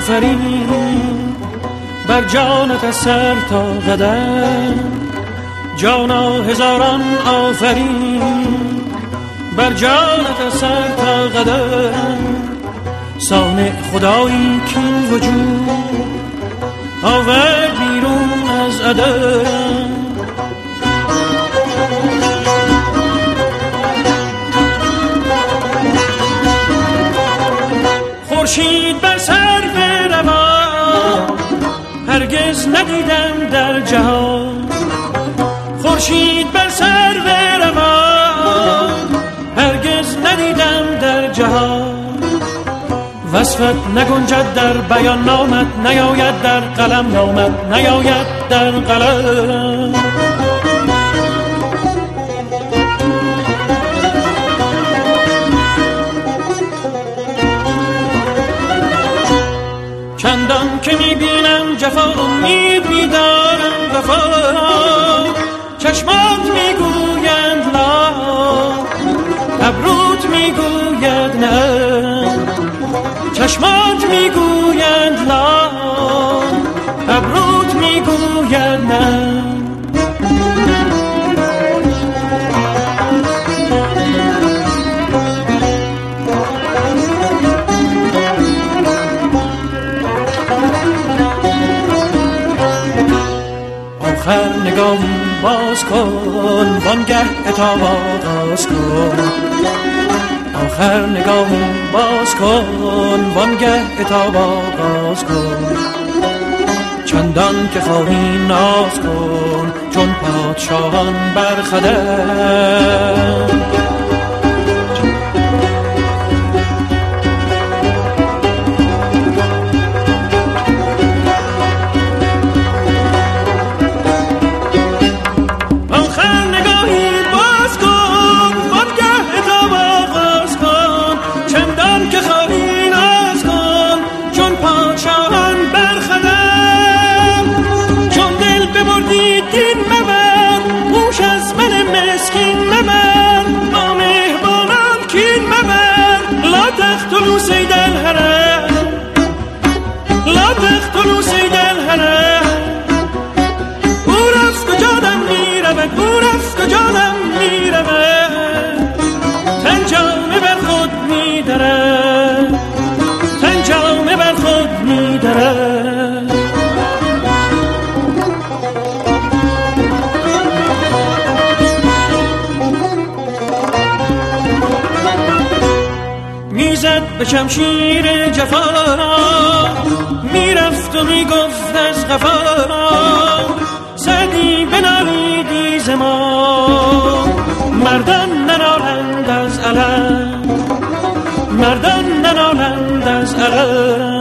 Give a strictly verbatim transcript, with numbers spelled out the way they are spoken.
آفرین بر جانت از سر تا قدم، جانا هزاران آفرین بر جانت از سر تا قدم. صانع خدایی که این وجود آورد بیرون از عدم. خورشید بر سر روان هرگز ندیدم در جهان، خورشید بر سر روان هرگز ندیدم در جهان. وصفت نگنجد در بیان، نامت نیاید در قلم، نامت نیاید در قلم. چندان که میبینم جفا امید میدارم وفا، چشمات میگویند لا، ابروت میگوید نه، چشمات میگویند لا، ابروت میگوید نه. آخر نگاهی باز کن وانگه عتاب آغاز کن، آخر نگاهی باز کن وانگه عتاب آغاز کن. چندان که خواهی ناز کن چون پادشاهان بر خدم. تقتلوا سيد الهرم، لا تقتلوا سيد الهرم. او رفت کجادم میرود، او رفت کجادم میرود. تن جامه بر خود میدرد، تن جامه بر خود میدرد. میزد به شمشیر جفا، میرفت و میگفت از غفا. زدی بنالیدی ز ما، مردان ننالند از علم، مردان ننالند از علم.